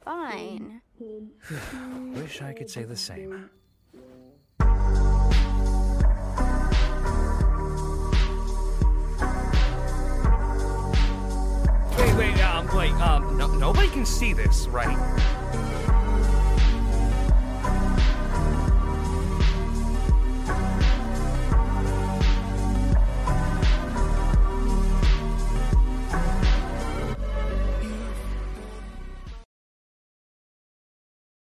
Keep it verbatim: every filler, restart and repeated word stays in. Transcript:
fine. Wish I could say the same. Wait, wait, um, wait, um, no, nobody can see this, right?